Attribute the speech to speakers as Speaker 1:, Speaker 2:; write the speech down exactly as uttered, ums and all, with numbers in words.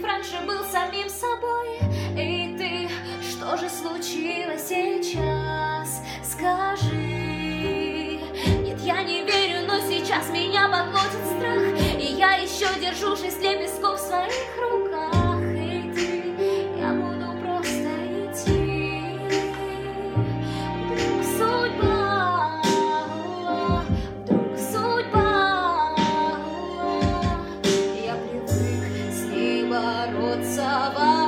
Speaker 1: напротив, раньше был самим собой. Эй, ты, что же случилось сейчас? Скажи. Нет, я не верю, но сейчас меня подводит страх, и я еще держу шесть лепестков в своих руках. Эй, ты, я буду просто идти. Вдруг судьба, вдруг судьба, я привык с ней бороться.